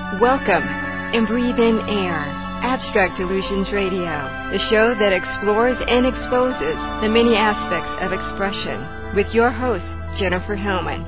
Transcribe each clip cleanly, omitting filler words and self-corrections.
Welcome and breathe in air. Abstract Illusions Radio, the show that explores and exposes the many aspects of expression, with your host, Jennifer Hellman.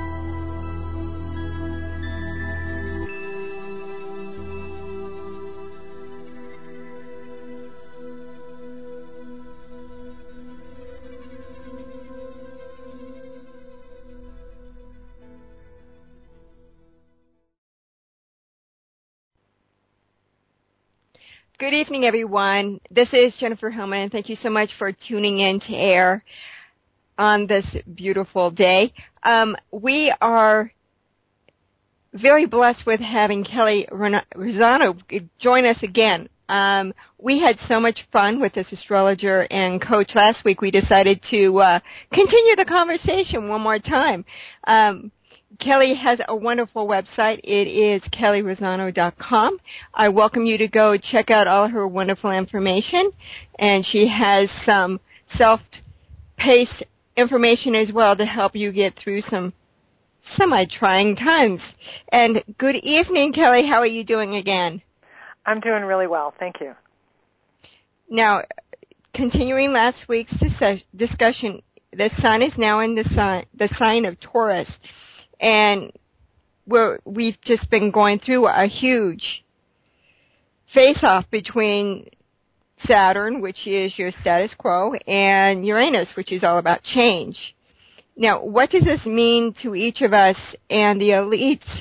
Good evening, everyone. This is Jennifer Hellman, and thank you so much for tuning in to air on this beautiful day. We are very blessed with having Kelly Razzano join us again. We had so much fun with this astrologer and coach last week, we decided to continue the conversation one more time. Kelly has a wonderful website. It is kellyrazzano.com. I welcome you to go check out all her wonderful information. And she has some self-paced information as well to help you get through some semi-trying times. And good evening, Kelly. How are you doing again? I'm doing really well. Thank you. Now, continuing last week's discussion, the sun is now in the sign of Taurus. And we've just been going through a huge face-off between Saturn, which is your status quo, and Uranus, which is all about change. Now, what does this mean to each of us and the elites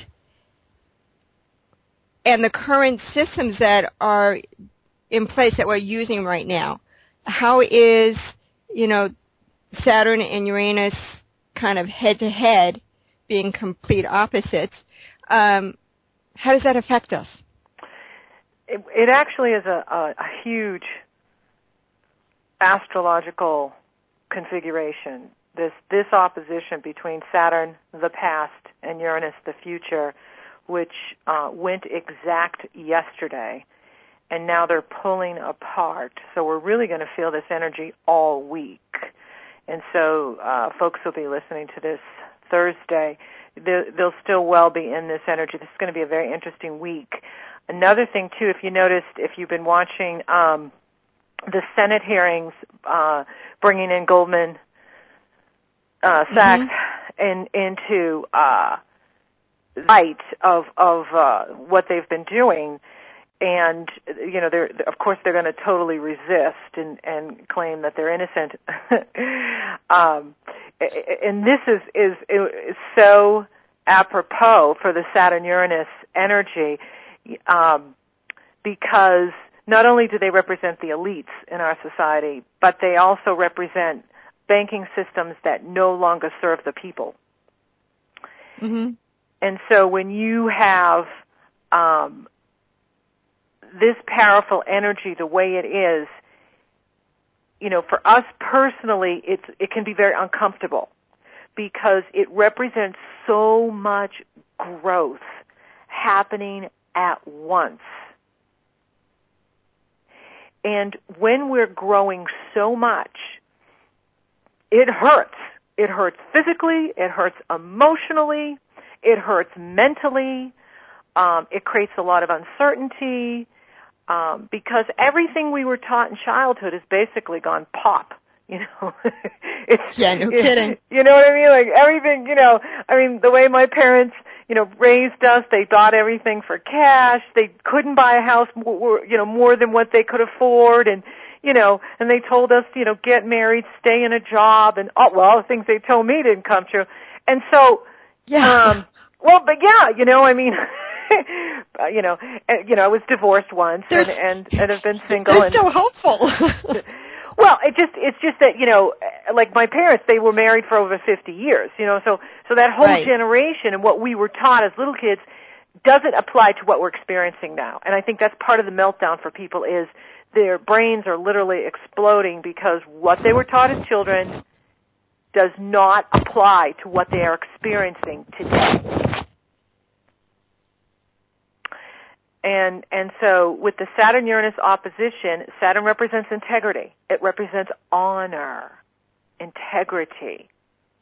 and the current systems that are in place that we're using right now? How is, Saturn and Uranus kind of head-to-head, being complete opposites? How does that affect us? It actually is a huge astrological configuration. This opposition between Saturn, the past, and Uranus, the future, which went exact yesterday, and now they're pulling apart. So we're really going to feel this energy all week. And so folks will be listening to this Thursday. They'll still well be in this energy. This is going to be a very interesting week. Another thing, too, if you noticed, if you've been watching the Senate hearings, bringing in Goldman Sachs into light of what they've been doing, and of course they're going to totally resist and claim that they're innocent. And this is so apropos for the Saturn-Uranus energy, because not only do they represent the elites in our society, but they also represent banking systems that no longer serve the people. Mm-hmm. And so when you have this powerful energy the way it is, for us personally, it can be very uncomfortable because it represents so much growth happening at once. And when we're growing so much, it hurts. It hurts physically, it hurts emotionally, it hurts mentally, it creates a lot of uncertainty, because everything we were taught in childhood has basically gone pop. No kidding. You know what I mean? Like everything, the way my parents, raised us, they bought everything for cash. They couldn't buy a house, more than what they could afford, and they told us, get married, stay in a job, and all the things they told me didn't come true. And so, I was divorced once and have been single. They're so hopeful. Well, it's just that, like my parents, they were married for over 50 years, so that whole generation and what we were taught as little kids doesn't apply to what we're experiencing now. And I think that's part of the meltdown for people is their brains are literally exploding because what they were taught as children does not apply to what they are experiencing today. And so with the Saturn-Uranus opposition, Saturn represents integrity. It represents honor, integrity,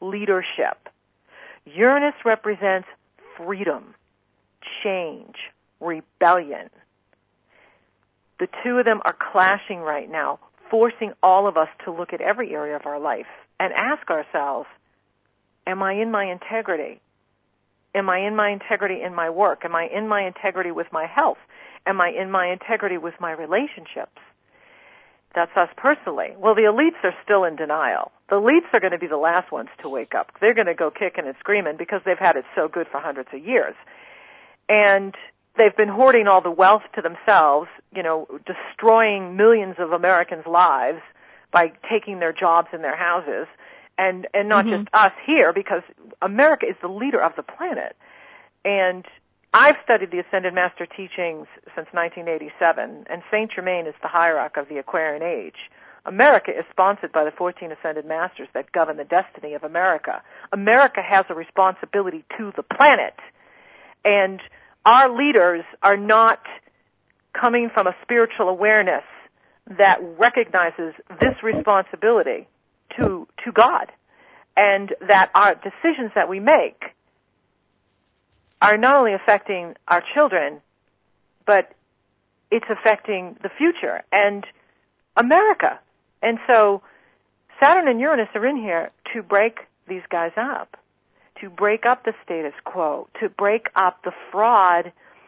leadership. Uranus represents freedom, change, rebellion. The two of them are clashing right now, forcing all of us to look at every area of our life and ask ourselves, am I in my integrity? Am I in my integrity in my work? Am I in my integrity with my health? Am I in my integrity with my relationships? That's us personally. Well, the elites are still in denial. The elites are going to be the last ones to wake up. They're going to go kicking and screaming because they've had it so good for hundreds of years. And they've been hoarding all the wealth to themselves, destroying millions of Americans' lives by taking their jobs and their houses. And not just us here, because America is the leader of the planet. And I've studied the Ascended Master teachings since 1987, and Saint Germain is the hierarch of the Aquarian Age. America is sponsored by the 14 Ascended Masters that govern the destiny of America. America has a responsibility to the planet. And our leaders are not coming from a spiritual awareness that recognizes this responsibility to God, and that our decisions that we make are not only affecting our children, but it's affecting the future and America. And so Saturn and Uranus are in here to break these guys up, to break up the status quo, to break up the fraud.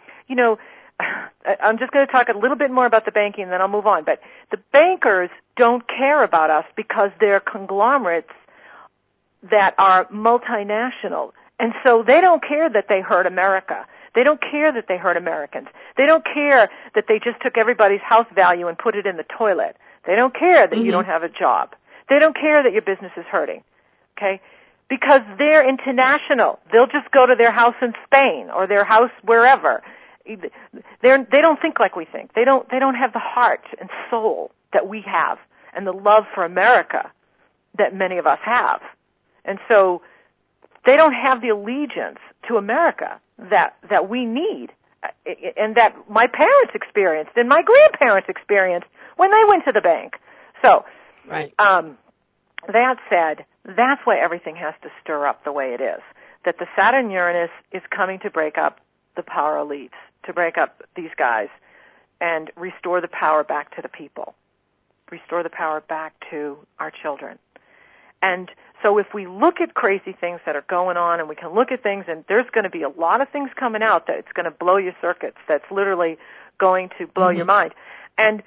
I'm just going to talk a little bit more about the banking and then I'll move on. But the bankers don't care about us because they're conglomerates that are multinational. And so they don't care that they hurt America. They don't care that they hurt Americans. They don't care that they just took everybody's house value and put it in the toilet. They don't care that you don't have a job. They don't care that your business is hurting. Okay? Because they're international. They'll just go to their house in Spain or their house wherever. They don't think like we think. They don't have the heart and soul that we have and the love for America that many of us have. And so they don't have the allegiance to America that we need and that my parents experienced and my grandparents experienced when they went to the bank. So, right. That said, that's why everything has to stir up the way it is. That the Saturn-Uranus is coming to break up the power elites, to break up these guys and restore the power back to the people, restore the power back to our children. And so if we look at crazy things that are going on and we can look at things, and there's going to be a lot of things coming out that it's going to blow your circuits, that's literally going to blow your mind. And,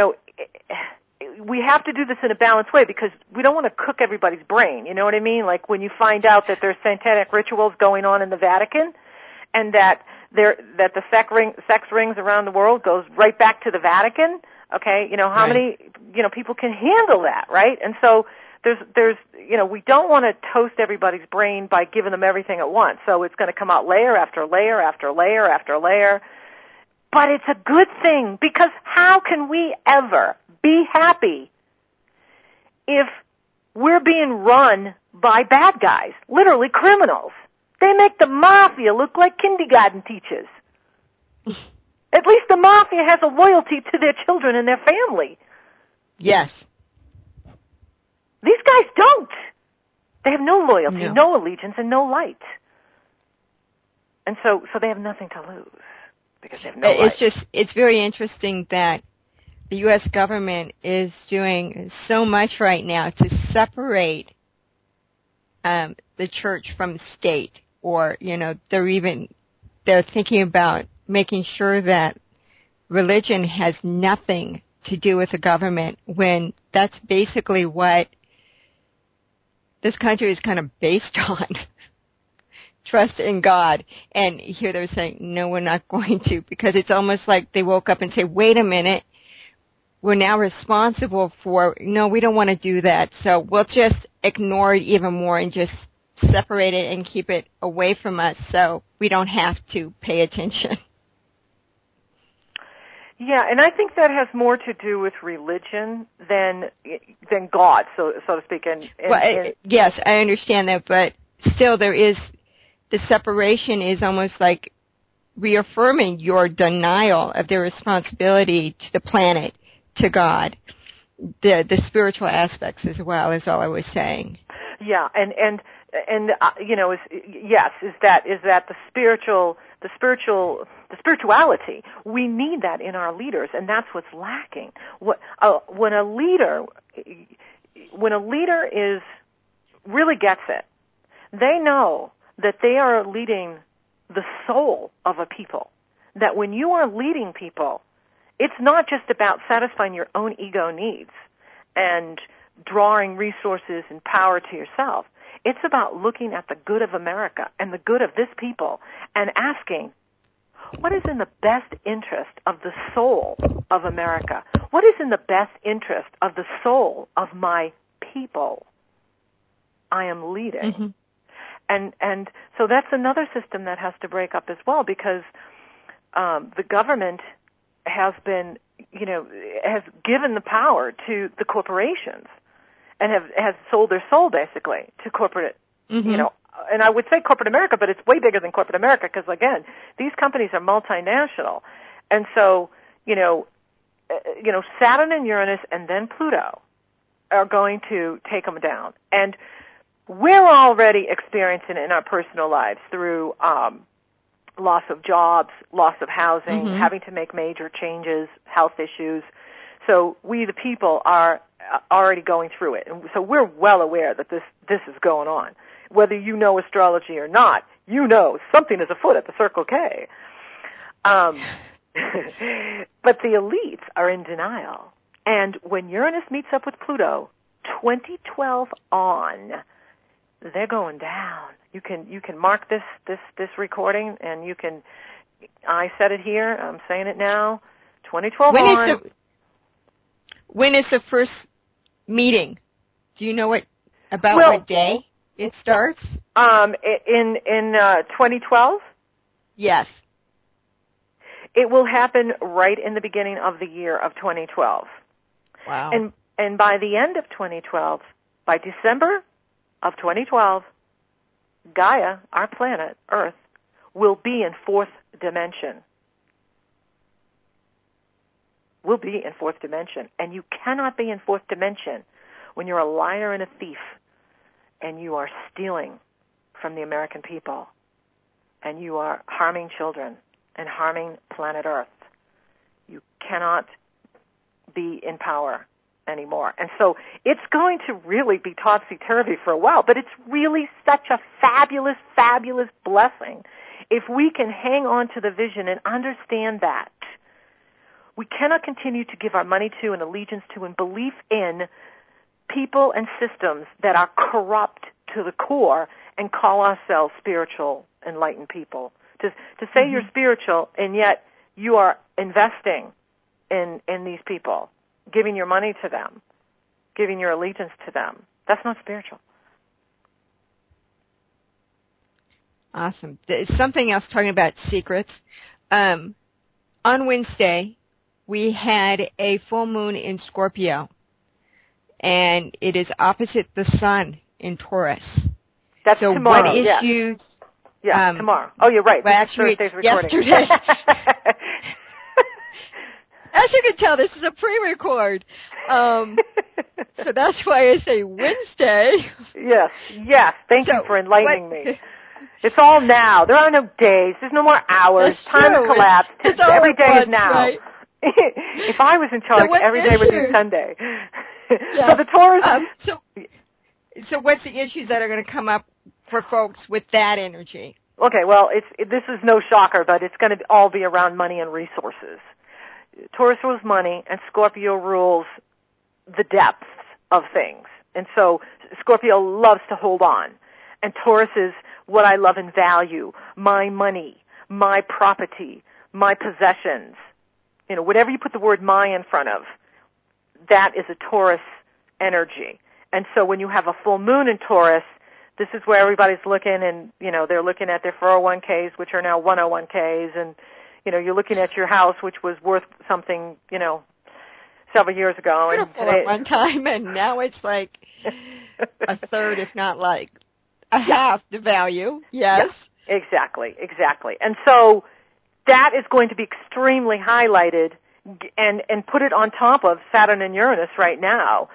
we have to do this in a balanced way because we don't want to cook everybody's brain, you know what I mean? Like when you find out that there's satanic rituals going on in the Vatican and that the sex rings around the world goes right back to the Vatican, okay? How many, people can handle that, right? And so there's we don't want to toast everybody's brain by giving them everything at once. So it's going to come out layer after layer after layer after layer. But it's a good thing because how can we ever be happy if we're being run by bad guys, literally criminals? They make the mafia look like kindergarten teachers. At least the mafia has a loyalty to their children and their family. Yes. These guys don't. They have no loyalty, no allegiance, and no light. And so they have nothing to lose because they have no light. It's very interesting that the U.S. government is doing so much right now to separate the church from state, or they're thinking about making sure that religion has nothing to do with the government, when that's basically what this country is kind of based on. Trust in God. And here they're saying, no, we're not going to, because it's almost like they woke up and say, wait a minute, we're now responsible for, no, we don't want to do that. So we'll just ignore it even more and just separate it and keep it away from us so we don't have to pay attention. Yeah, and I think that has more to do with religion than God, so to speak. Yes, I understand that, but still there is, the separation is almost like reaffirming your denial of their responsibility to the planet, to God, the spiritual aspects as well, is all I was saying. Yeah, and is that the the spirituality. We need that in our leaders, and that's what's lacking. When a leader is really gets it, they know that they are leading the soul of a people. That when you are leading people, it's not just about satisfying your own ego needs and drawing resources and power to yourself. It's about looking at the good of America and the good of this people and asking, what is in the best interest of the soul of America? What is in the best interest of the soul of my people I am leading? Mm-hmm. And so that's another system that has to break up as well, because the government has been, has given the power to the corporations and has sold their soul basically to corporate, mm-hmm. And I would say corporate America, but it's way bigger than corporate America because, again, these companies are multinational. And so, Saturn and Uranus and then Pluto are going to take them down. And we're already experiencing it in our personal lives through loss of jobs, loss of housing, mm-hmm. having to make major changes, health issues. So we, the people, are already going through it. And so we're well aware that this is going on. Whether you know astrology or not, something is afoot at the Circle K. But the elites are in denial. And when Uranus meets up with Pluto, 2012 on, they're going down. You can mark this recording, and you can. I said it here. I'm saying it now. 2012 on. When is the first meeting? Do you know what day it starts? In 2012. Yes. It will happen right in the beginning of the year of 2012. Wow. And by the end of 2012, by December of 2012, Gaia, our planet, Earth, will be in fourth dimension. Will be in fourth dimension. And you cannot be in fourth dimension when you're a liar and a thief and you are stealing from the American people and you are harming children and harming planet Earth. You cannot be in power anymore. And so it's going to really be topsy-turvy for a while, but it's really such a fabulous, fabulous blessing if we can hang on to the vision and understand that. We cannot continue to give our money to and allegiance to and belief in people and systems that are corrupt to the core and call ourselves spiritual, enlightened people. To say mm-hmm. you're spiritual and yet you are investing in these people, giving your money to them, giving your allegiance to them. That's not spiritual. Awesome. There's something else talking about secrets. On Wednesday, we had a full moon in Scorpio, and it is opposite the sun in Taurus. That's so tomorrow. What issues? Yeah, tomorrow. Oh, you're right. Well, actually, Thursday's recording. Yesterday. As you can tell, this is a pre-record. So that's why I say Wednesday. Yes. Thank you for enlightening me. It's all now. There are no days. There's no more hours. Time has collapsed. Every day is now. Right? If I was in charge, every day would be Sunday. Yeah. So the Taurus... So what's the issues that are going to come up for folks with that energy? Okay, well, this is no shocker, but it's going to all be around money and resources. Taurus rules money, and Scorpio rules the depths of things. And so Scorpio loves to hold on. And Taurus is what I love and value, my money, my property, my possessions. Whatever you put the word my in front of, that is a Taurus energy. And so when you have a full moon in Taurus, this is where everybody's looking, and, they're looking at their 401ks, which are now 101ks, and, you're looking at your house, which was worth something, several years ago. Beautiful at one time, and now it's like a third, if not like a half the value. Yes. Yeah, exactly. And so that is going to be extremely highlighted and put it on top of Saturn and Uranus right now,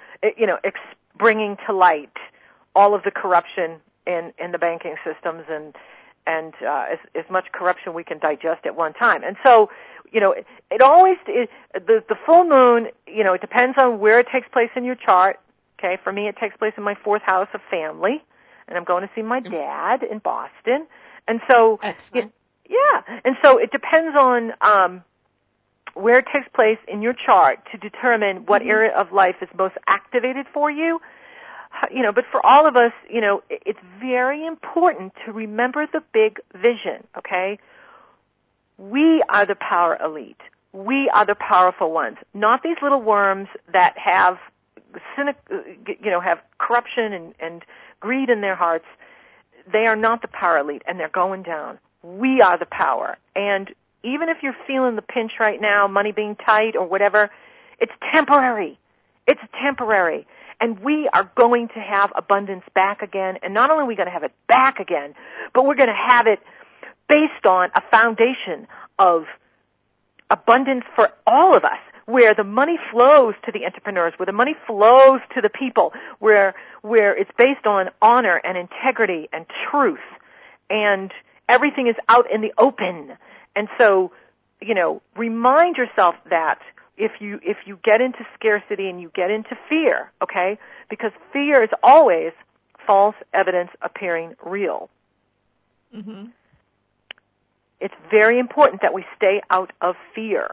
bringing to light all of the corruption in the banking systems and and as much corruption we can digest at one time. And so, it always the full moon. It depends on where it takes place in your chart. Okay, for me, it takes place in my 4th house of family, and I'm going to see my dad in Boston. And so, and so it depends on where it takes place in your chart to determine what area of life is most activated for you. But for all of us, it's very important to remember the big vision, okay? We are the power elite. We are the powerful ones, not these little worms that have have corruption and greed in their hearts. They are not the power elite, and they're going down. We are the power. And even if you're feeling the pinch right now, money being tight or whatever, it's temporary. It's temporary. And we are going to have abundance back again. And not only are we going to have it back again, but we're going to have it based on a foundation of abundance for all of us, where the money flows to the entrepreneurs, where the money flows to the people, where it's based on honor and integrity and truth, and everything is out in the open. And so, remind yourself that if you get into scarcity and you get into fear, okay, because fear is always false evidence appearing real. Mm-hmm. It's very important that we stay out of fear.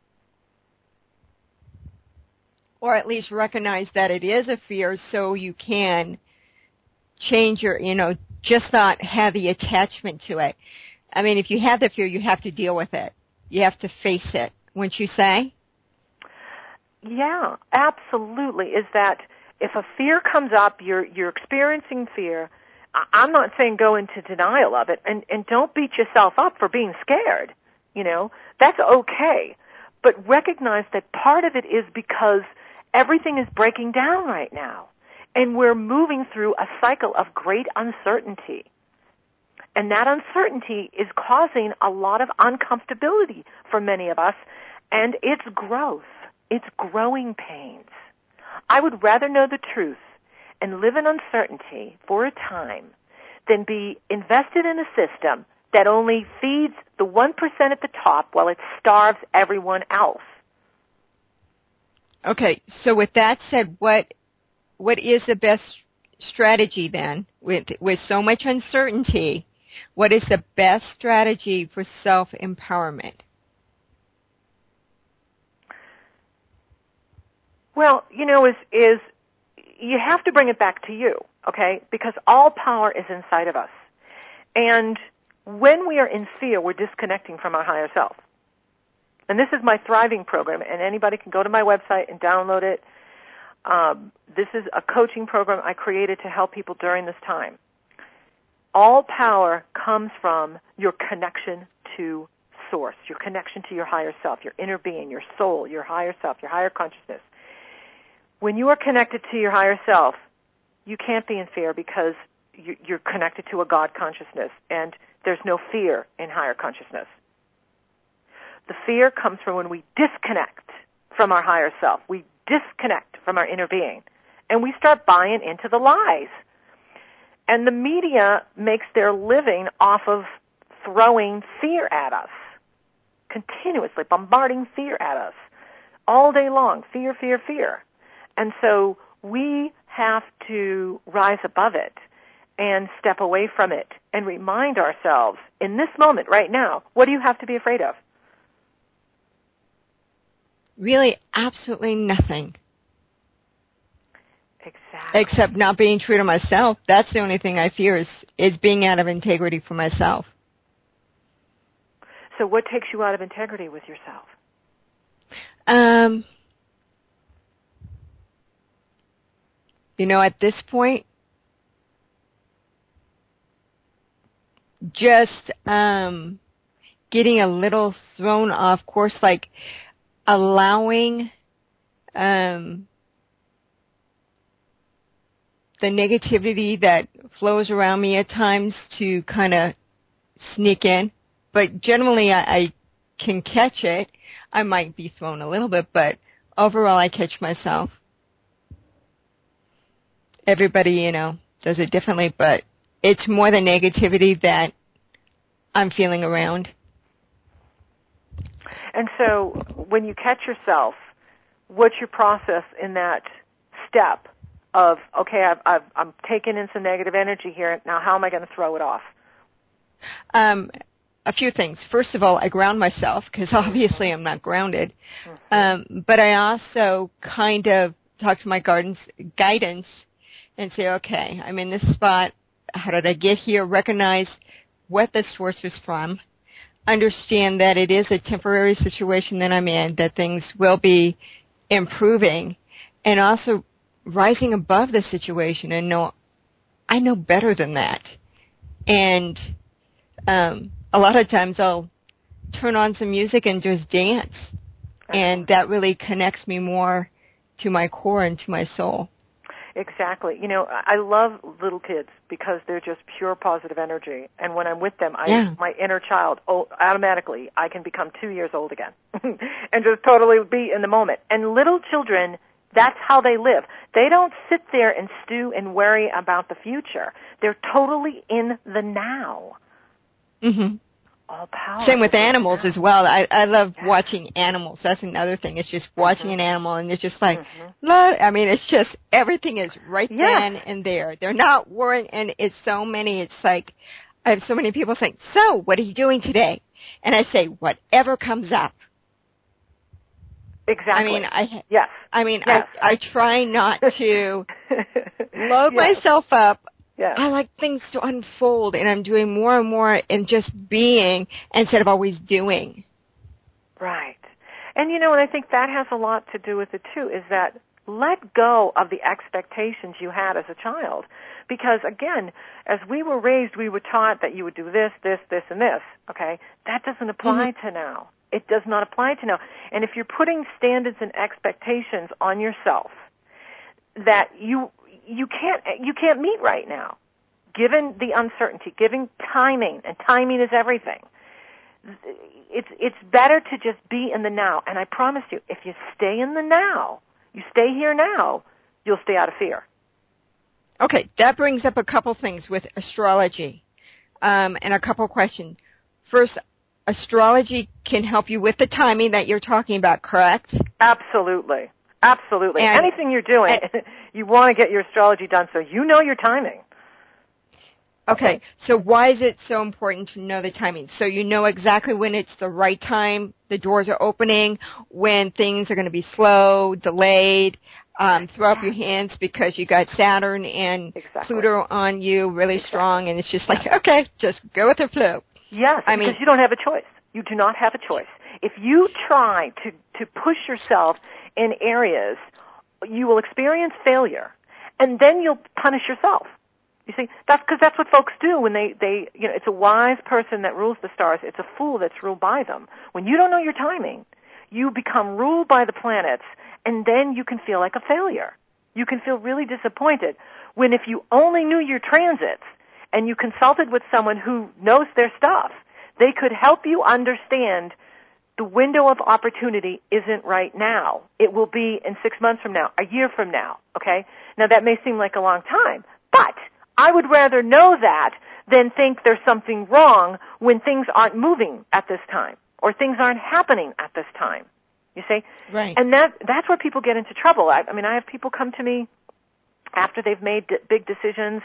Or at least recognize that it is a fear so you can change your, just not have the attachment to it. I mean, if you have the fear, you have to deal with it. You have to face it, wouldn't you say? Yeah, absolutely. Is that if a fear comes up, you're experiencing fear, I'm not saying go into denial of it, and don't beat yourself up for being scared. That's okay. But recognize that part of it is because everything is breaking down right now, and we're moving through a cycle of great uncertainty. And that uncertainty is causing a lot of uncomfortability for many of us, and it's growth. It's growing pains. I would rather know the truth and live in uncertainty for a time than be invested in a system that only feeds the 1% at the top while it starves everyone else. Okay, so with that said, what is the best strategy then? With so much uncertainty, what is the best strategy for self-empowerment? Well, is you have to bring it back to you, okay? Because all power is inside of us. And when we are in fear, we're disconnecting from our higher self. And this is my Thriving program, and anybody can go to my website and download it. This is a coaching program I created to help people during this time. All power comes from your connection to Source, your connection to your higher self, your inner being, your soul, your higher self, your higher consciousness. When you are connected to your higher self, you can't be in fear because you're connected to a God consciousness, and there's no fear in higher consciousness. The fear comes from when we disconnect from our higher self. We disconnect from our inner being, and we start buying into the lies. And the media makes their living off of throwing fear at us, continuously bombarding fear at us all day long. Fear, fear, fear. And so we have to rise above it and step away from it and remind ourselves, in this moment right now, what do you have to be afraid of? Really, absolutely nothing. Exactly. Except not being true to myself. That's the only thing I fear is being out of integrity for myself. So what takes you out of integrity with yourself? At this point, just getting a little thrown off course, like allowing the negativity that flows around me at times to kind of sneak in. But generally, I can catch it. I might be thrown a little bit, but overall, I catch myself. Everybody, does it differently, but it's more the negativity that I'm feeling around. And so when you catch yourself, what's your process in that step of, okay, I'm taking in some negative energy here. Now how am I going to throw it off? A few things. First of all, I ground myself because obviously I'm not grounded. But I also kind of talk to my guidance and say, okay, I'm in this spot. How did I get here? Recognize what the source was from. Understand that it is a temporary situation that I'm in, that things will be improving, and also rising above the situation and I know better than that. And a lot of times I'll turn on some music and just dance, and that really connects me more to my core and to my soul. Exactly. You know, I love little kids because they're just pure positive energy. And when I'm with them, my inner child, automatically, I can become 2 years old again and just totally be in the moment. And little children, that's how they live. They don't sit there and stew and worry about the future. They're totally in the now. Mm-hmm. All power. Same with animals as well. I love watching animals. That's another thing. It's just watching an animal, and it's just like, I mean, it's just everything is right then and there. They're not worrying, and it's so many. It's like I have so many people saying, "So, what are you doing today?" And I say, "Whatever comes up." Exactly. I mean, I try not to load myself up. Yeah. I like things to unfold, and I'm doing more and more in just being instead of always doing. Right. And, you know, and I think that has a lot to do with it, too, is that let go of the expectations you had as a child. Because, again, as we were raised, we were taught that you would do this, this, this, and this, okay? That doesn't apply to now. It does not apply to now. And if you're putting standards and expectations on yourself that you can't meet right now, given the uncertainty, given timing, and timing is everything. It's better to just be in the now. And I promise you, if you stay in the now, you stay here now, you'll stay out of fear. Okay, that brings up a couple things with astrology, and a couple questions. First, astrology can help you with the timing that you're talking about, correct? Absolutely. Absolutely. And anything you're doing, you want to get your astrology done so you know your timing. Okay, so why is it so important to know the timing? So you know exactly when it's the right time, the doors are opening, when things are going to be slow, delayed, throw up your hands because you got Saturn and Pluto on you really strong, and it's just like, okay, just go with the flow. Yes, because you don't have a choice. You do not have a choice. If you try to push yourself in areas, you will experience failure, and then you'll punish yourself. You see, that's what folks do when they it's a wise person that rules the stars. It's a fool that's ruled by them. When you don't know your timing, you become ruled by the planets, and then you can feel like a failure. You can feel really disappointed. When if you only knew your transits and you consulted with someone who knows their stuff, they could help you understand the window of opportunity isn't right now. It will be in 6 months from now, a year from now, okay? Now, that may seem like a long time, but I would rather know that than think there's something wrong when things aren't moving at this time or things aren't happening at this time, you see? Right. And that's where people get into trouble. I mean, I have people come to me after they've made big decisions,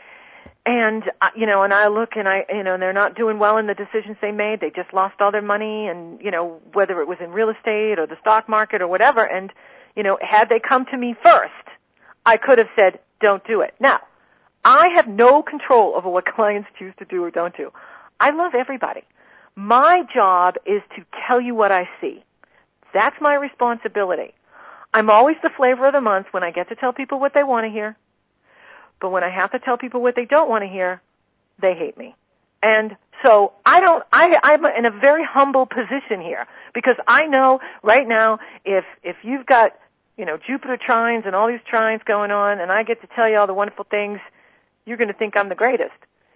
and, and I look and and they're not doing well in the decisions they made. They just lost all their money and, whether it was in real estate or the stock market or whatever. And, had they come to me first, I could have said, don't do it. Now, I have no control over what clients choose to do or don't do. I love everybody. My job is to tell you what I see. That's my responsibility. I'm always the flavor of the month when I get to tell people what they want to hear. But when I have to tell people what they don't want to hear, they hate me. And so I'm in a very humble position here because I know right now if you've got, Jupiter trines and all these trines going on and I get to tell you all the wonderful things, you're going to think I'm the greatest.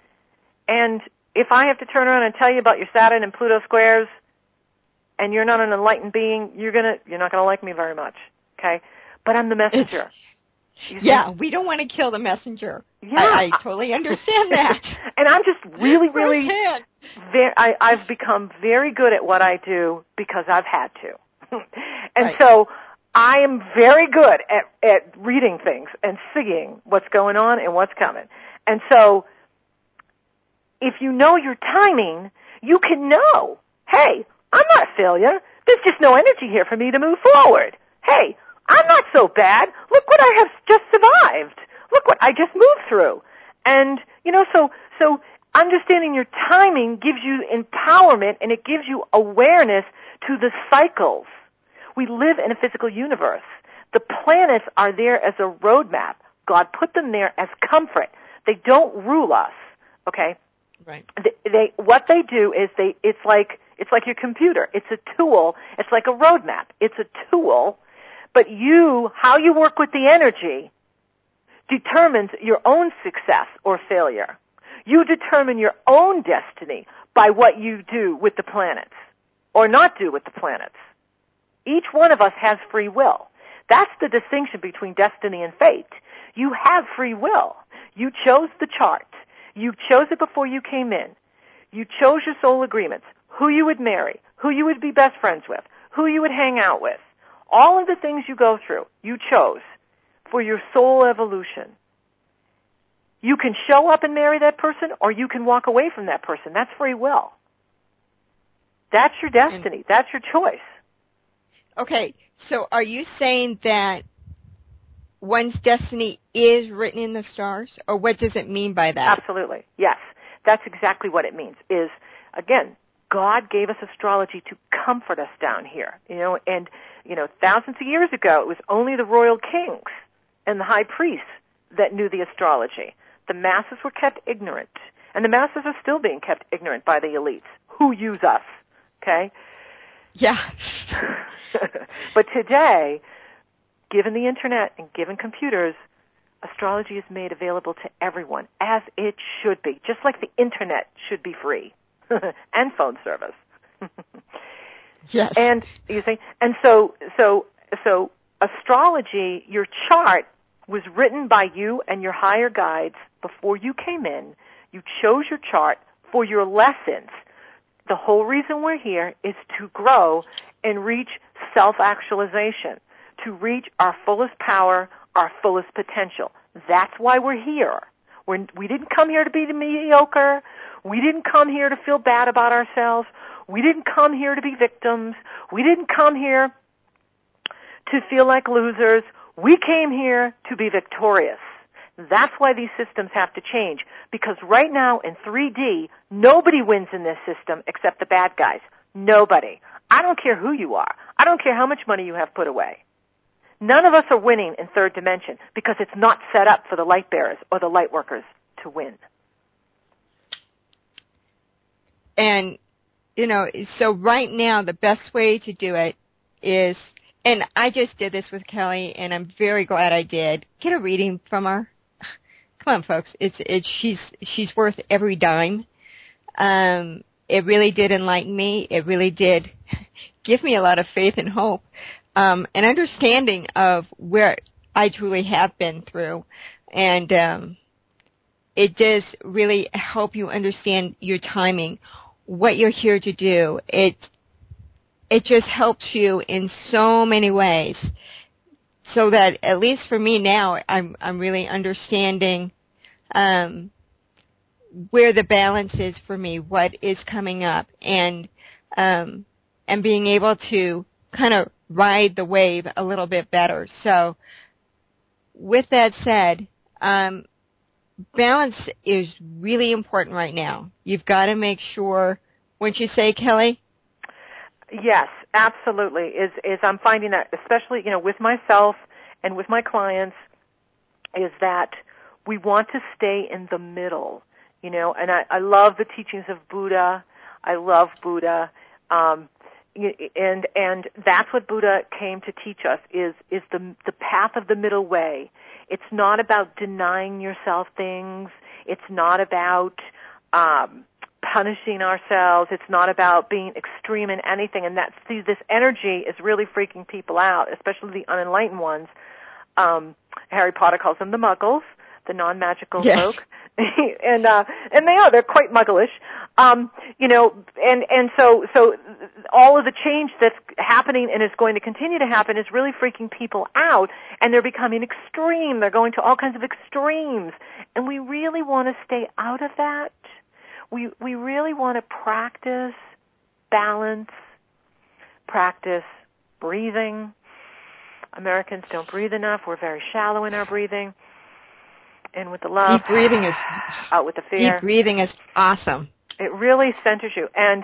And if I have to turn around and tell you about your Saturn and Pluto squares and you're not an enlightened being, you're not going to like me very much, okay? But I'm the messenger. Yeah, we don't want to kill the messenger. Yeah. I totally understand that. And I'm just really, I've become very good at what I do because I've had to. And so I am very good at reading things and seeing what's going on and what's coming. And so if you know your timing, you can know, hey, I'm not a failure. There's just no energy here for me to move forward. Hey, I'm not so bad. Look what I have just survived. Look what I just moved through. And, so understanding your timing gives you empowerment, and it gives you awareness to the cycles. We live in a physical universe. The planets are there as a roadmap. God put them there as comfort. They don't rule us, okay? Right. What they do is it's like your computer. It's a tool. It's like a roadmap. It's a tool, but how you work with the energy determines your own success or failure. You determine your own destiny by what you do with the planets or not do with the planets. Each one of us has free will. That's the distinction between destiny and fate. You have free will. You chose the chart. You chose it before you came in. You chose your soul agreements, who you would marry, who you would be best friends with, who you would hang out with. All of the things you go through, you chose for your soul evolution. You can show up and marry that person, or you can walk away from that person. That's free will. That's your destiny. That's your choice. Okay, so are you saying that one's destiny is written in the stars, or what does it mean by that? Absolutely, yes. That's exactly what it means. Is, again, God gave us astrology to comfort us down here. And thousands of years ago, it was only the royal kings and the high priests that knew the astrology. The masses were kept ignorant, and the masses are still being kept ignorant by the elites who use us, okay? Yeah. But today, given the internet and given computers, astrology is made available to everyone, as it should be, just like the internet should be free, and phone service. Yes. And you see, and so astrology, your chart, was written by you and your higher guides before you came in. You chose your chart for your lessons. The whole reason we're here is to grow and reach self-actualization, to reach our fullest power, our fullest potential. That's why we're here. We didn't come here to be mediocre. We didn't come here to feel bad about ourselves. We didn't come here to be victims. We didn't come here to feel like losers. We came here to be victorious. That's why these systems have to change, because right now in 3D, nobody wins in this system except the bad guys. Nobody. I don't care who you are. I don't care how much money you have put away. None of us are winning in third dimension because it's not set up for the light bearers or the light workers to win. And, so right now the best way to do it is, and I just did this with Kelly, and I'm very glad I did, get a reading from her. Come on, folks. She's worth every dime. It really did enlighten me. It really did give me a lot of faith and hope, and understanding of where I truly have been through. And it does really help you understand your timing, what you're here to do. It just helps you in so many ways, so that at least for me now, I'm really understanding where the balance is for me, what is coming up, and being able to kind of ride the wave a little bit better. So with that said, balance is really important right now. You've got to make sure, wouldn't you say, Kelly? Yes, absolutely. Is I'm finding that, especially, with myself and with my clients, is that we want to stay in the middle, and I love the teachings of Buddha. I love Buddha. And that's what Buddha came to teach us is the path of the middle way. It's not about denying yourself things. It's not about punishing ourselves. It's not about being extreme in anything. And this energy is really freaking people out, especially the unenlightened ones, Harry Potter calls them the Muggles, the non-magical yes. folk. and they're quite mugglish. So all of the change that's happening and is going to continue to happen is really freaking people out, and they're becoming extreme. They're going to all kinds of extremes, and we really want to stay out of that. We really want to practice balance, practice breathing. Americans don't breathe enough. We're very shallow in our breathing. In with the love. Deep breathing is out with the fear. Deep breathing is awesome. It really centers you, and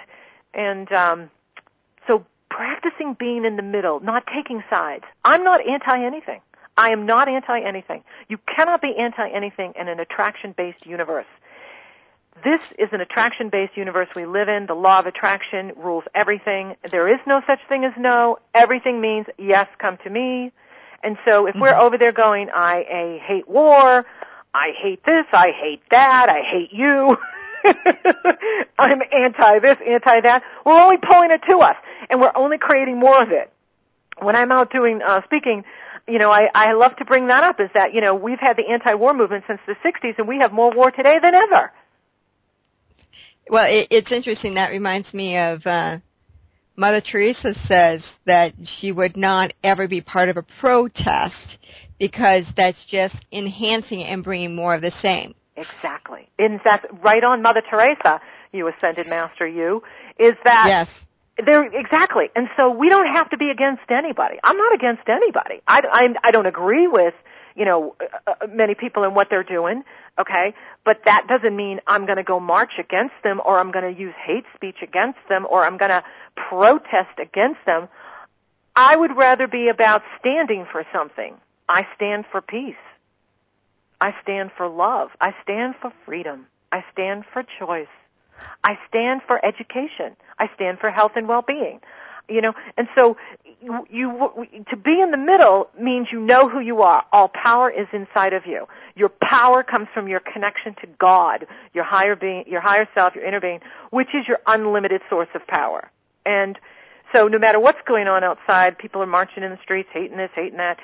so practicing being in the middle, not taking sides. I'm not anti-anything. I am not anti-anything. You cannot be anti-anything in an attraction-based universe. This is an attraction-based universe we live in. The law of attraction rules everything. There is no such thing as no. Everything means yes, come to me. And so if we're over there going, I hate war, I hate this, I hate that, I hate you, I'm anti this, anti that, we're only pulling it to us, and we're only creating more of it. When I'm out doing speaking, I love to bring that up, is that, we've had the anti-war movement since the 60s, and we have more war today than ever. Well, it's interesting. That reminds me of Mother Teresa says that she would not ever be part of a protest because that's just enhancing it and bringing more of the same. Exactly. In fact, right on Mother Teresa, you ascended master, you, is that... Yes. Exactly. And so we don't have to be against anybody. I'm not against anybody. I don't agree with, many people in what they're doing, okay? But that doesn't mean I'm going to go march against them, or I'm going to use hate speech against them, or I'm going to protest against them. I would rather be about standing for something. I stand for peace. I stand for love. I stand for freedom. I stand for choice. I stand for education. I stand for health and well-being. And so to be in the middle means you know who you are. All power is inside of you. Your power comes from your connection to God, your higher being, your higher self, your inner being, which is your unlimited source of power. And so no matter what's going on outside, people are marching in the streets, hating this, hating that,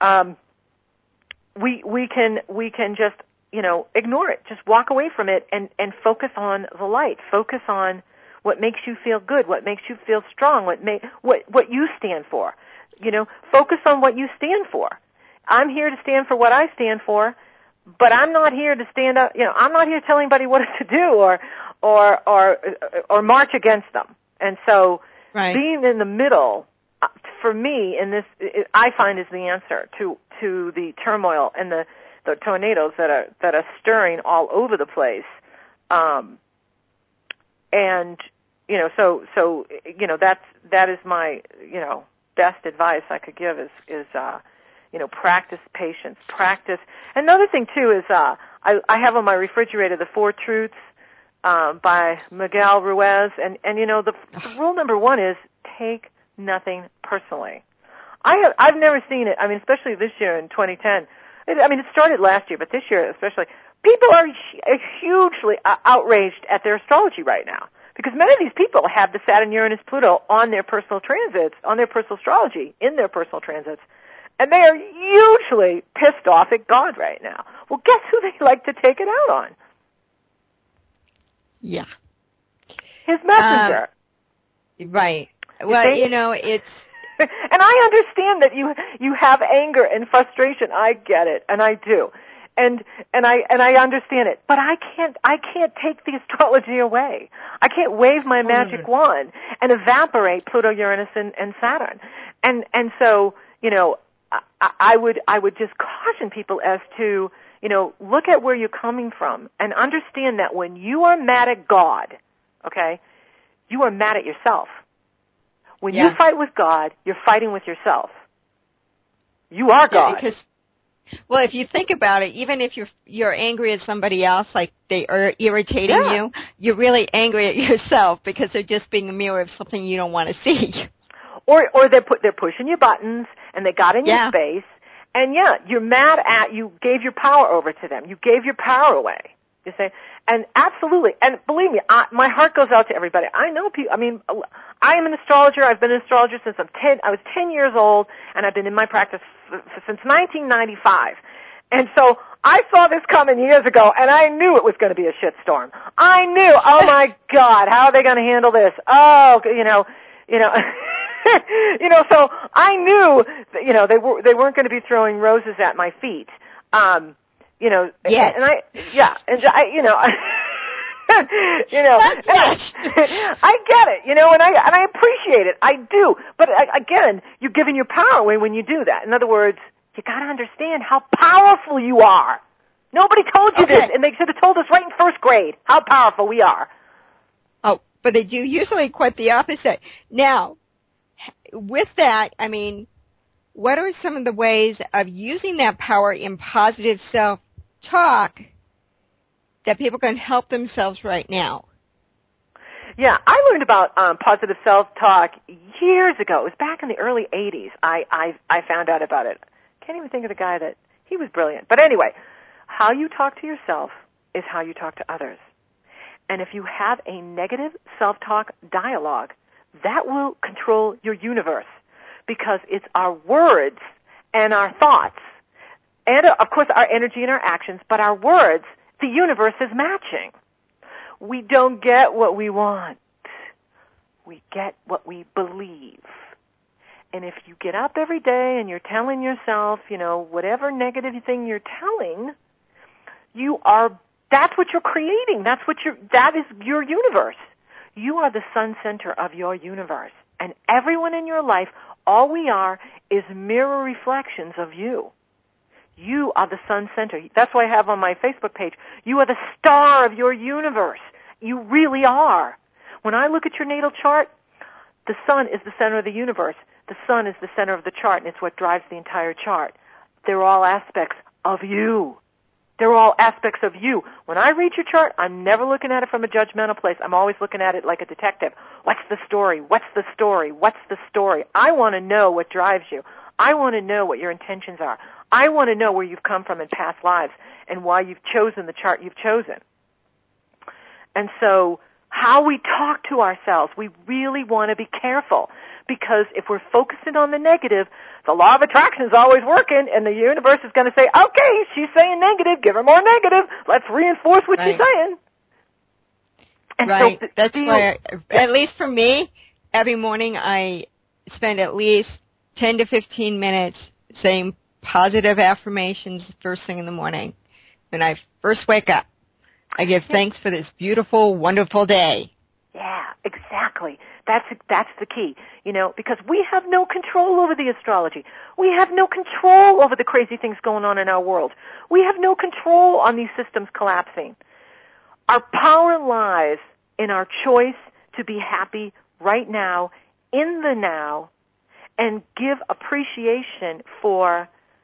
we can just, ignore it. Just walk away from it and focus on the light. Focus on what makes you feel good, what makes you feel strong, what you stand for. Focus on what you stand for. I'm here to stand for what I stand for, but I'm not here to stand up, I'm not here to tell anybody what to do or march against them. And so right. Being in the middle, for me, in this, I find is the answer to the turmoil and the tornadoes that are stirring all over the place. That is my, best advice I could give is practice patience, practice. Another thing too is, I have on my refrigerator the 4 Truths, by Miguel Ruiz, and the rule number 1 is take nothing personally. I've never seen it. I mean, especially this year in 2010. It started last year, but this year especially, people are hugely outraged at their astrology right now, because many of these people have the Saturn, Uranus, Pluto on their personal transits, on their personal astrology, in their personal transits, and they are hugely pissed off at God right now. Well, guess who they like to take it out on? Yeah. His messenger. Right. Well, it's... And I understand that you have anger and frustration. I get it, and I do. And I understand it. But I can't take the astrology away. I can't wave my magic wand and evaporate Pluto, Uranus, and Saturn. And so, I would just caution people as to, look at where you're coming from and understand that when you are mad at God, okay, you are mad at yourself. When you fight with God, you're fighting with yourself. You are God. Because, well, if you think about it, even if you're angry at somebody else, like they are irritating you, you're really angry at yourself because they're just being a mirror of something you don't want to see. Or they're pushing your buttons and they got in your space, and you're mad at, you gave your power over to them. You gave your power away. You say, And absolutely, and believe me, my heart goes out to everybody. I know people. I mean, I am an astrologer. I've been an astrologer since I was 10 years old, and I've been in my practice since 1995. And so I saw this coming years ago, and I knew it was going to be a shitstorm. I knew, oh my God, how are they going to handle this? Oh, you know. So I knew that, they weren't going to be throwing roses at my feet. Yes. And I get it, and I appreciate it. I do. But again, you're giving your power away when you do that. In other words, you got to understand how powerful you are. Nobody told you this, and they should have told us right in first grade how powerful we are. Oh, but they do usually quite the opposite. Now, with that, I mean, what are some of the ways of using that power in positive self-talk that people can help themselves right now? Yeah, I learned about positive self-talk years ago. It was back in the early 80s. I found out about it. Can't even think of the guy he was brilliant. But anyway, how you talk to yourself is how you talk to others. And if you have a negative self-talk dialogue, that will control your universe, because it's our words and our thoughts and, of course, our energy and our actions, but our words, the universe is matching. We don't get what we want. We get what we believe. And if you get up every day and you're telling yourself, whatever negative thing you're telling, that's what you're creating. That is your universe. You are the sun center of your universe. And everyone in your life, all we are is mirror reflections of you. You are the sun center. That's why I have on my Facebook page, you are the star of your universe. You really are. When I look at your natal chart, the sun is the center of the universe. The sun is the center of the chart, and it's what drives the entire chart. They're all aspects of you. They're all aspects of you. When I read your chart, I'm never looking at it from a judgmental place. I'm always looking at it like a detective. What's the story? What's the story? What's the story? I want to know what drives you. I want to know what your intentions are. I want to know where you've come from in past lives and why you've chosen the chart you've chosen. And so how we talk to ourselves, we really want to be careful, because if we're focusing on the negative, the law of attraction is always working, and the universe is going to say, okay, she's saying negative, give her more negative. Let's reinforce what she's saying. And right. So that's why, at least for me, every morning I spend at least 10 to 15 minutes saying positive affirmations first thing in the morning. When I first wake up, I give thanks for this beautiful, wonderful day. Yeah, exactly. That's the key, because we have no control over the astrology. We have no control over the crazy things going on in our world. We have no control on these systems collapsing. Our power lies in our choice to be happy right now, in the now, and give appreciation for,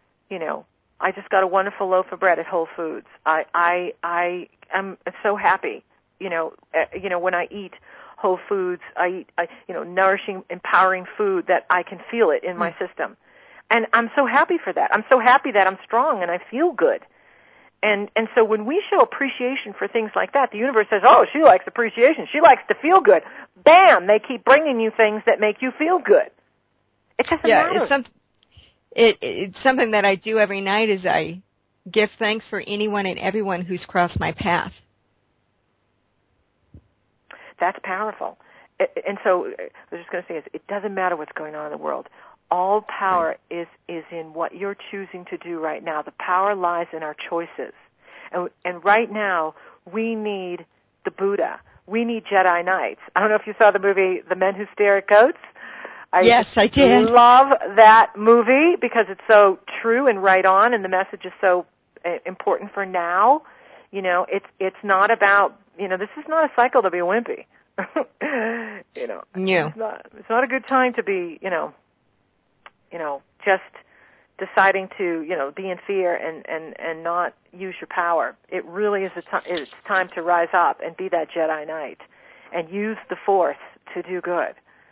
I just got a wonderful loaf of bread at Whole Foods. I am so happy, when I eat Whole Foods, I eat, nourishing, empowering food that I can feel it in my system. And I'm so happy for that. I'm so happy that I'm strong and I feel good. And so when we show appreciation for things like that, the universe says, oh, she likes appreciation. She likes to feel good. Bam! They keep bringing you things that make you feel good. It doesn't matter. It's something that I do every night is I give thanks for anyone and everyone who's crossed my path. That's powerful. And so I was just going to say, it doesn't matter what's going on in the world. All power is in what you're choosing to do right now. The power lies in our choices. And right now, we need the Buddha. We need Jedi Knights. I don't know if you saw the movie The Men Who Stare at Goats. Yes, I did. Love that movie because it's so true and right on, and the message is so important for now. It's not about, this is not a cycle to be a wimpy. Yeah. It's not a good time to be, just deciding to, be in fear and not use your power. It really is it's time to rise up and be that Jedi Knight and use the Force to do good.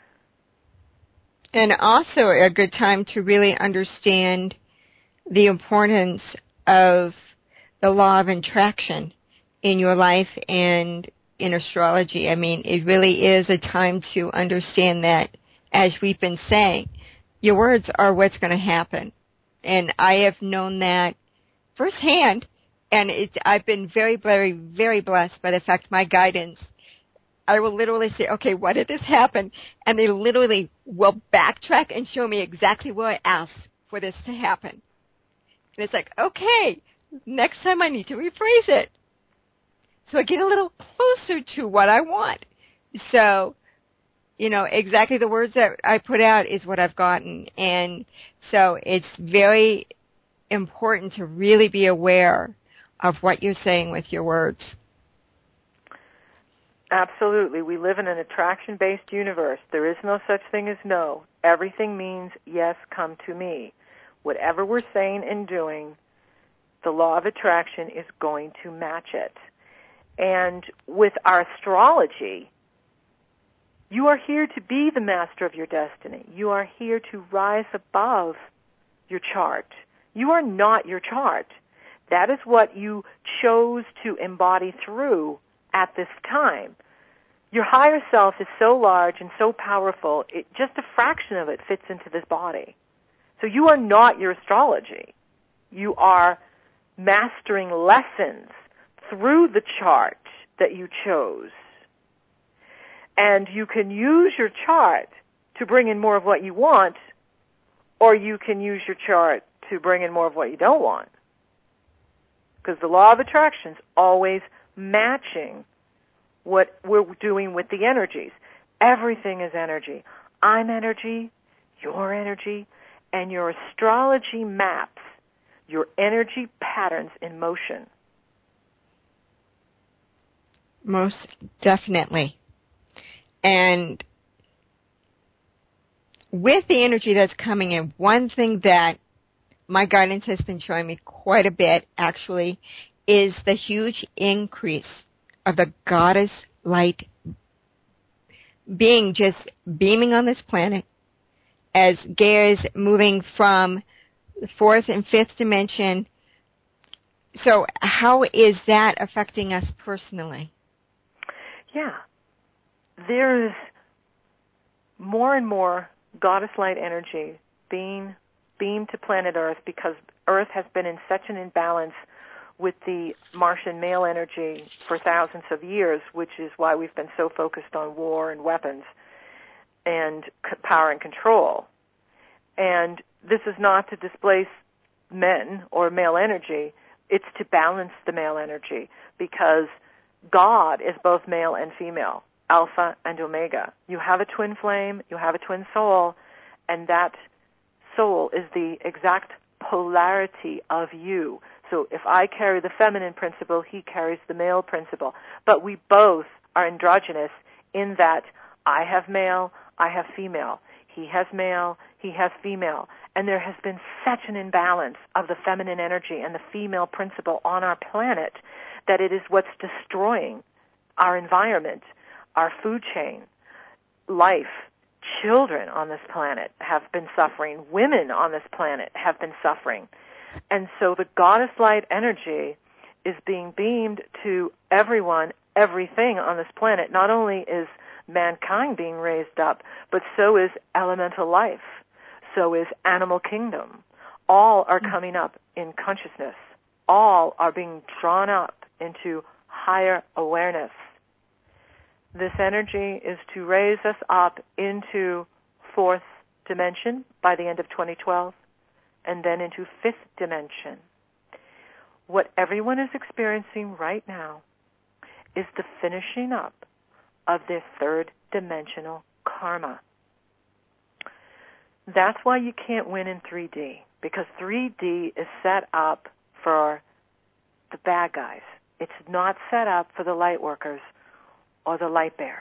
And also a good time to really understand the importance of the law of attraction in your life and in astrology. I mean, it really is a time to understand that, as we've been saying, your words are what's going to happen. And I have known that firsthand, and I've been very, very, very blessed by the fact my guidance, I will literally say, okay, why did this happen? And they literally will backtrack and show me exactly what I asked for this to happen. And it's like, okay, next time I need to rephrase it. So I get a little closer to what I want. So, exactly the words that I put out is what I've gotten. And so it's very important to really be aware of what you're saying with your words. Absolutely. We live in an attraction-based universe. There is no such thing as no. Everything means, yes, come to me. Whatever we're saying and doing, the law of attraction is going to match it. And with our astrology, you are here to be the master of your destiny. You are here to rise above your chart. You are not your chart. That is what you chose to embody through at this time. Your higher self is so large and so powerful, just a fraction of it fits into this body. So you are not your astrology. You are mastering lessons through the chart that you chose. And you can use your chart to bring in more of what you want, or you can use your chart to bring in more of what you don't want. Because the law of attraction is always matching what we're doing with the energies. Everything is energy. I'm energy, your energy, and your astrology maps your energy patterns in motion. Most definitely. And with the energy that's coming in, one thing that my guidance has been showing me quite a bit, actually, is the huge increase of the goddess light being just beaming on this planet as Gaia is moving from the fourth and fifth dimension. So how is that affecting us personally? Yeah. There's more and more goddess light energy being beamed to planet Earth because Earth has been in such an imbalance with the Martian male energy for thousands of years, which is why we've been so focused on war and weapons and power and control. And this is not to displace men or male energy. It's to balance the male energy because God is both male and female, alpha and omega. You have a twin flame, you have a twin soul, and that soul is the exact polarity of you. So if I carry the feminine principle, he carries the male principle. But we both are androgynous in that I have male, I have female. He has male, he has female. And there has been such an imbalance of the feminine energy and the female principle on our planet that it is what's destroying our environment, our food chain, life. Children on this planet have been suffering. Women on this planet have been suffering. And so the goddess light energy is being beamed to everyone, everything on this planet. Not only is mankind being raised up, but so is elemental life. So is animal kingdom. All are coming up in consciousness. All are being drawn up into higher awareness. This energy is to raise us up into fourth dimension by the end of 2012, and then into fifth dimension. What everyone is experiencing right now is the finishing up of their third dimensional karma. That's why you can't win in 3D, because 3D is set up for the bad guys. It's not set up for the light workers or the light bearers.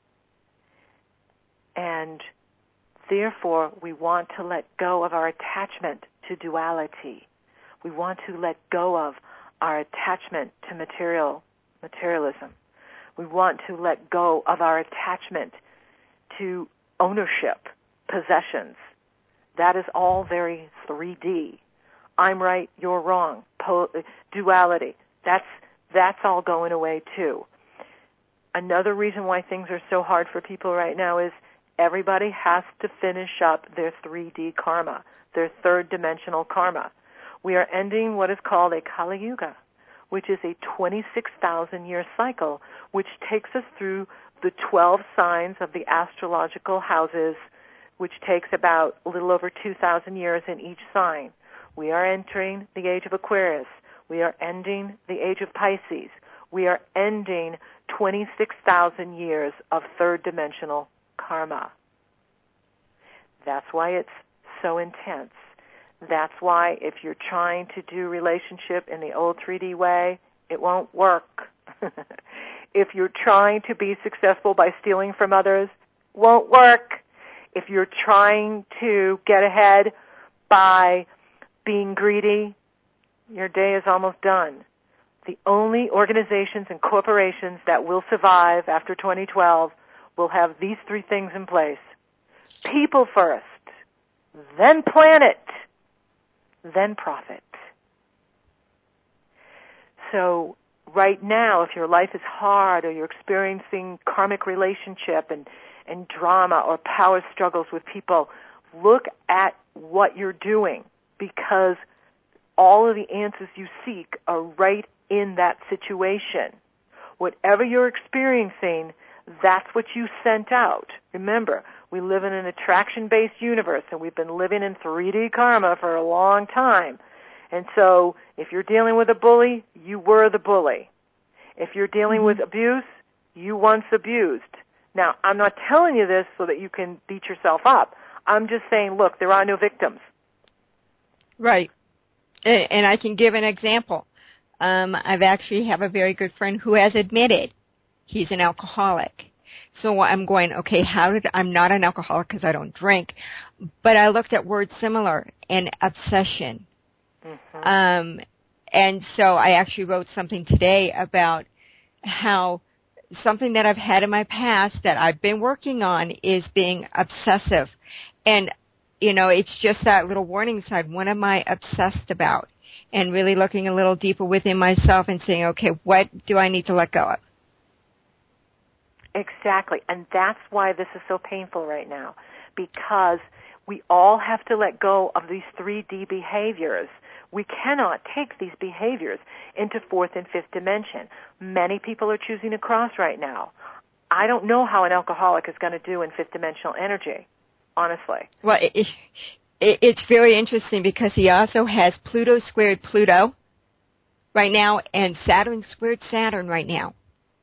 And therefore, we want to let go of our attachment to duality. We want to let go of our attachment to materialism. We want to let go of our attachment to ownership, possessions. That is all very 3D. I'm right, you're wrong. Duality. That's That's all going away too. Another reason why things are so hard for people right now is everybody has to finish up their 3D karma, their third dimensional karma. We are ending what is called a Kali Yuga, which is a 26,000-year cycle, which takes us through the 12 signs of the astrological houses, which takes about a little over 2,000 years in each sign. We are entering the age of Aquarius. We are ending the age of Pisces. We are ending 26,000 years of third dimensional karma. That's why it's so intense. That's why if you're trying to do relationship in the old 3D way, it won't work. If you're trying to be successful by stealing from others, won't work. If you're trying to get ahead by being greedy, your day is almost done. The only organizations and corporations that will survive after 2012 will have these three things in place. People first, then planet, then profit. So right now, if your life is hard or you're experiencing karmic relationship and drama or power struggles with people, look at what you're doing, because all of the answers you seek are right in that situation. Whatever you're experiencing, that's what you sent out. Remember, we live in an attraction-based universe, and we've been living in 3D karma for a long time. And so if you're dealing with a bully, you were the bully. If you're dealing with abuse, you once abused. Now, I'm not telling you this so that you can beat yourself up. I'm just saying, look, there are no victims. Right. And I can give an example. I've actually have a very good friend who has admitted he's an alcoholic. So I'm going, okay, I'm not an alcoholic because I don't drink, but I looked at words similar and obsession. Mm-hmm. And so I actually wrote something today about how something that I've had in my past that I've been working on is being obsessive. And, it's just that little warning sign. What am I obsessed about? And really looking a little deeper within myself and saying, okay, what do I need to let go of? Exactly. And that's why this is so painful right now, because we all have to let go of these 3D behaviors. We cannot take these behaviors into fourth and fifth dimension. Many people are choosing to cross right now. I don't know how an alcoholic is going to do in fifth dimensional energy, honestly. Well, it's very interesting because he also has Pluto squared Pluto right now and Saturn squared Saturn right now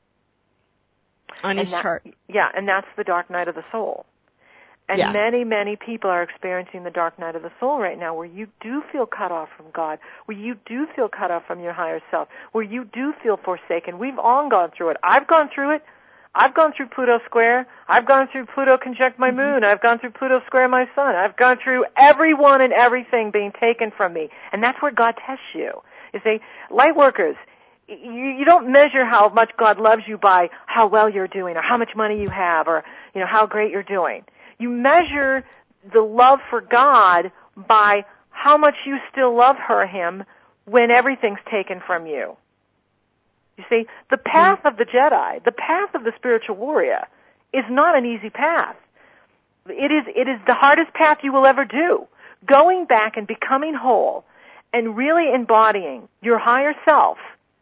on his chart. Yeah, and that's the dark night of the soul. And many, many people are experiencing the dark night of the soul right now, where you do feel cut off from God, where you do feel cut off from your higher self, where you do feel forsaken. We've all gone through it. I've gone through it. I've gone through Pluto square. I've gone through Pluto conjunct my moon. I've gone through Pluto square my sun. I've gone through everyone and everything being taken from me. And that's where God tests you. You see, light workers, you don't measure how much God loves you by how well you're doing or how much money you have or, how great you're doing. You measure the love for God by how much you still love him when everything's taken from you. You see, the path of the Jedi, the path of the spiritual warrior, is not an easy path. It is the hardest path you will ever do. Going back and becoming whole and really embodying your higher self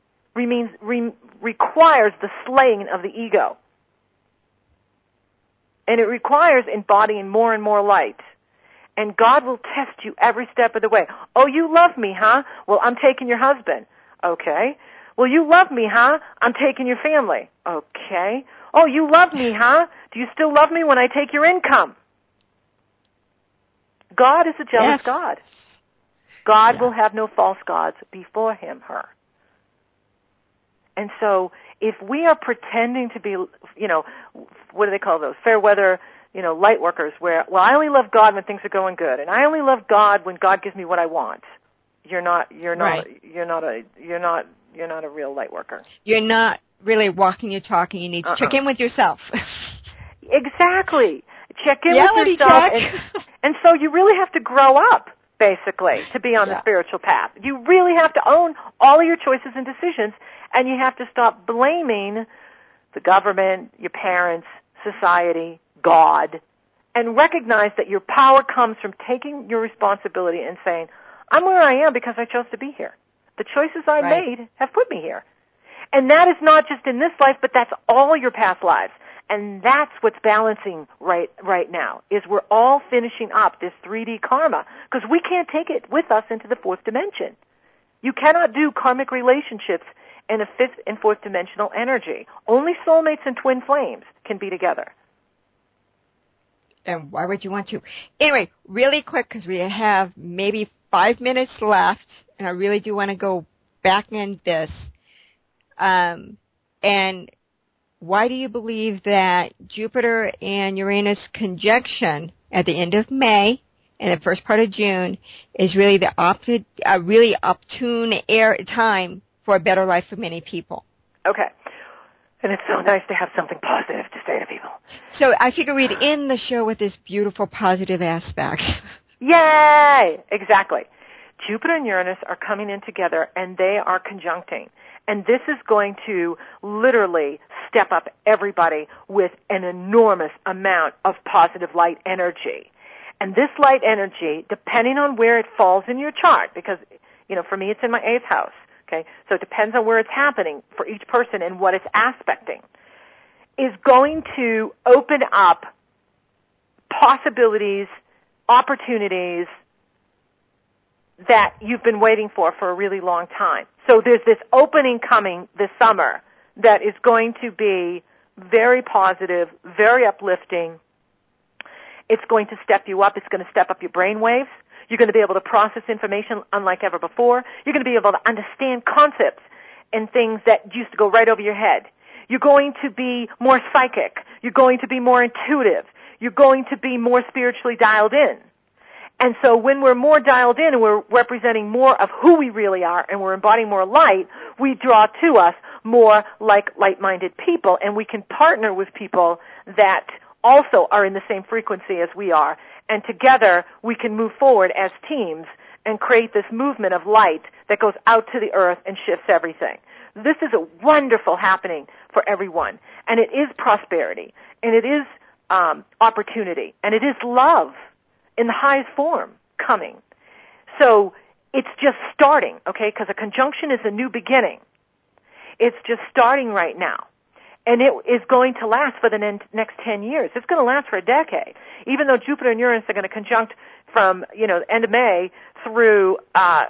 requires the slaying of the ego. And it requires embodying more and more light. And God will test you every step of the way. Oh, you love me, huh? Well, I'm taking your husband. Okay. Well, you love me, huh? I'm taking your family. Okay. Oh, you love me, huh? Do you still love me when I take your income? God is a jealous God. God will have no false gods before him, her. And so if we are pretending to be, what do they call those? Fair weather, light workers where, well, I only love God when things are going good, and I only love God when God gives me what I want. You're not a real light worker. You're not really walking your talk, and you need to check in with yourself. Exactly. Check in with yourself. And so you really have to grow up, basically, to be on the spiritual path. You really have to own all of your choices and decisions And you have to stop blaming the government, your parents, society, God, and recognize that your power comes from taking your responsibility and saying, I'm where I am because I chose to be here. The choices I made have put me here. And that is not just in this life, but that's all your past lives. And that's what's balancing right now, is we're all finishing up this 3D karma, because we can't take it with us into the fourth dimension. You cannot do karmic relationships in a fifth and fourth dimensional energy. Only soulmates and twin flames can be together. And why would you want to? Anyway, really quick, because we have maybe 5 minutes left, and I really do want to go back in this. And why do you believe that Jupiter and Uranus conjunction at the end of May and the first part of June is really the really opportune time for a better life for many people? Okay. And it's so nice to have something positive to say to people. So I figure we'd end the show with this beautiful positive aspect. Yay! Exactly. Jupiter and Uranus are coming in together, and they are conjuncting. And this is going to literally step up everybody with an enormous amount of positive light energy. And this light energy, depending on where it falls in your chart, because, for me it's in my 8th house, okay? So it depends on where it's happening for each person and what it's aspecting, is going to open up possibilities, opportunities that you've been waiting for a really long time. So there's this opening coming this summer that is going to be very positive, very uplifting. It's going to step you up. It's going to step up your brain waves. You're going to be able to process information unlike ever before. You're going to be able to understand concepts and things that used to go right over your head. You're going to be more psychic. You're going to be more intuitive. You're going to be more spiritually dialed in. And so when we're more dialed in and we're representing more of who we really are and we're embodying more light, we draw to us more like light-minded people, and we can partner with people that also are in the same frequency as we are. And together we can move forward as teams and create this movement of light that goes out to the earth and shifts everything. This is a wonderful happening for everyone. And it is prosperity, and it is opportunity, and it is love in the highest form coming. So it's just starting, okay, because a conjunction is a new beginning. It's just starting right now. And it is going to last for the next 10 years. It's going to last for a decade. Even though Jupiter and Uranus are going to conjunct from, the end of May through,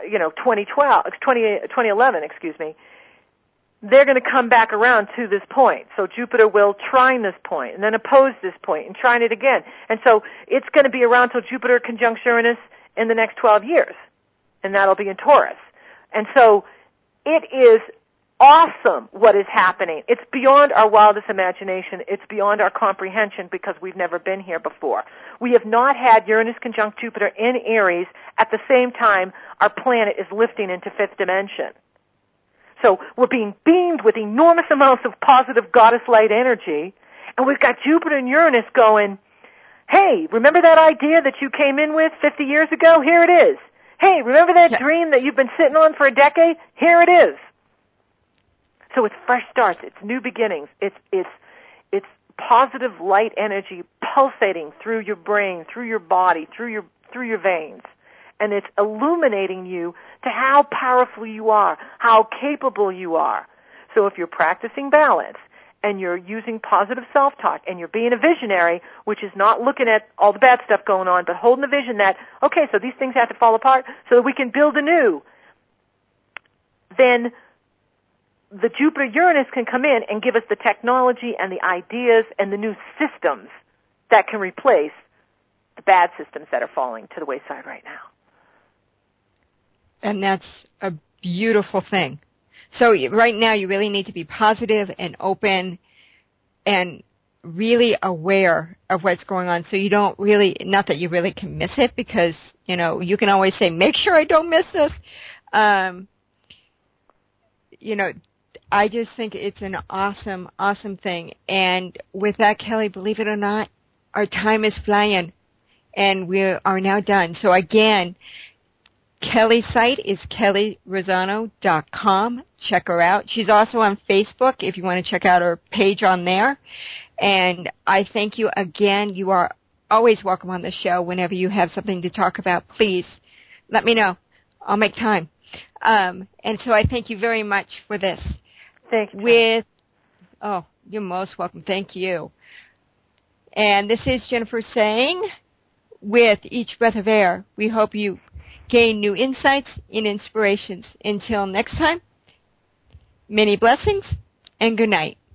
2011, they're going to come back around to this point. So Jupiter will trine this point and then oppose this point and trine it again. And so it's going to be around till Jupiter conjuncts Uranus in the next 12 years. And that'll be in Taurus. And so it is awesome what is happening. It's beyond our wildest imagination. It's beyond our comprehension because we've never been here before. We have not had Uranus conjunct Jupiter in Aries at the same time our planet is lifting into fifth dimension. So we're being beamed with enormous amounts of positive goddess light energy, and we've got Jupiter and Uranus going, hey, remember that idea that you came in with 50 years ago? Here it is. Hey, remember that dream that you've been sitting on for a decade? Here it is. So it's fresh starts. It's new beginnings. It's positive light energy pulsating through your brain, through your body, through your veins. And it's illuminating you to how powerful you are, how capable you are. So if you're practicing balance and you're using positive self-talk and you're being a visionary, which is not looking at all the bad stuff going on, but holding the vision that, okay, so these things have to fall apart so that we can build anew, then the Jupiter-Uranus can come in and give us the technology and the ideas and the new systems that can replace the bad systems that are falling to the wayside right now. And that's a beautiful thing. So right now you really need to be positive and open and really aware of what's going on, so you don't really, not that you really can miss it, because, you can always say, make sure I don't miss this. I just think it's an awesome, awesome thing. And with that, Kelly, believe it or not, our time is flying, and we are now done. So again, Kelly's site is kellyrosano.com. Check her out. She's also on Facebook if you want to check out her page on there. And I thank you again. You are always welcome on the show. Whenever you have something to talk about, please let me know. I'll make time. And so I thank you very much for this. Thank you. You're most welcome. Thank you. And this is Jennifer saying, with each breath of air, we hope you gain new insights and inspirations. Until next time, many blessings and good night.